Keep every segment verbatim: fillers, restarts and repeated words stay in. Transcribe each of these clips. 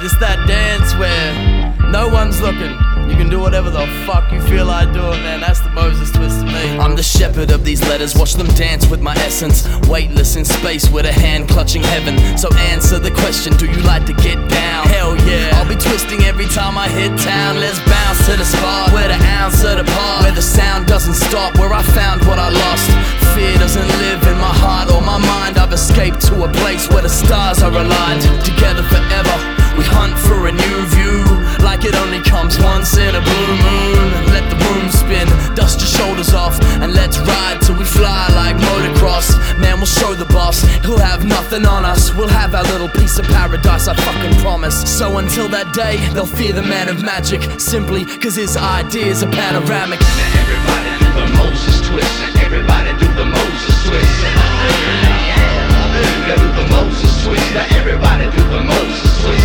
this that dance where no one's looking. You can do whatever the fuck you feel like doing, man. That's the Moses twist to me. I'm the shepherd of these letters, watch them dance with my essence. Weightless in space with a hand clutching heaven. So answer the question, do you like to get down? Hell yeah, I'll be twisting every time I hit town. Let's bounce to the spot where the ounce of the part, where the sound doesn't stop, where I found what I lost. Fear doesn't live in my heart or my mind. I've escaped to a place where the stars are aligned. Together forever, we hunt for a new view, like it only comes once in a blue moon. Let the room spin, dust your shoulders off, and let's ride till we fly like motocross. Man, we'll show the boss, he'll have nothing on us. We'll have our little piece of paradise, I fucking promise. So until that day, they'll fear the man of magic, simply cause his ideas are panoramic. Now everybody do the Moses twist. Now everybody do the Moses twist. Yeah, do the Moses twist. Now everybody do the Moses twist.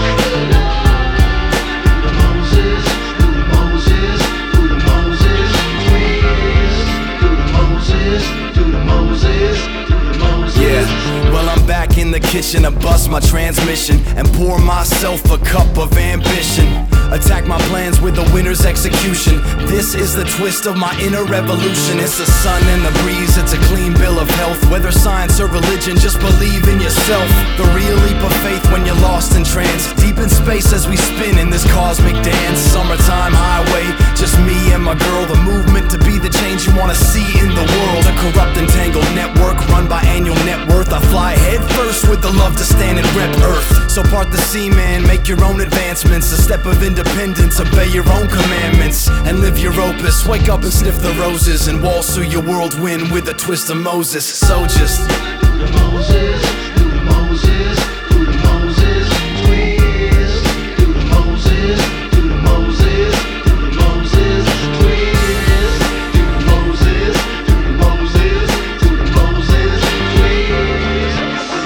Back in the kitchen to bust my transmission and pour myself a cup of ambition. Attack my plans with the winner's execution. This is the twist of my inner revolution. It's the sun and the breeze, it's a clean bill of health. Whether science or religion, just believe in yourself. The real leap of faith when you're lost in trance, deep in space as we spin in this cosmic dance. Summertime highway, just me and my girl. The movement to be the change you wanna see in the world. A corrupt entangled network run by annual net worth. I fly head first with the love to stand and rep earth. So part the sea, man, make your own advancements. A step of independence, obey your own commandments, and live your opus. Wake up and sniff the roses, and waltz through your whirlwind with a twist of Moses. So just do the Moses, do the Moses, do the Moses twist. Do the Moses, do the Moses, do the Moses twist. Do the Moses, do the Moses, do the Moses twist.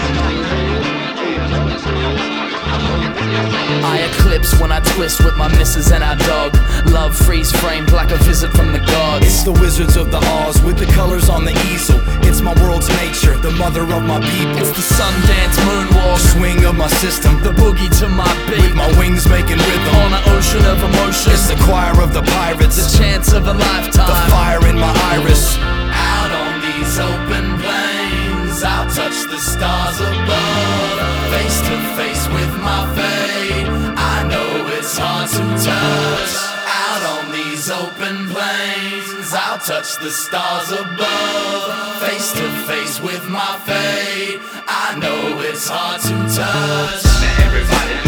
I eclipse when I twist with my missus and our dog. Love freeze framed like a visit from the gods. It's the Wizards of the Oz with the colors on the easel. It's my world's nature, the mother of my people. It's the Sundance moonwalk, swing of my system, the boogie to my beat, with my wings making rhythm on an ocean of emotion. It's the choir of the pirates, the chance of a lifetime, the fire in my iris. Out on these open plains, I'll touch the stars above. Face to face with my fate, I know it's hard to touch. Out on these open plains, I'll touch the stars above. Face to face with my fate, I know it's hard to touch. Now everybody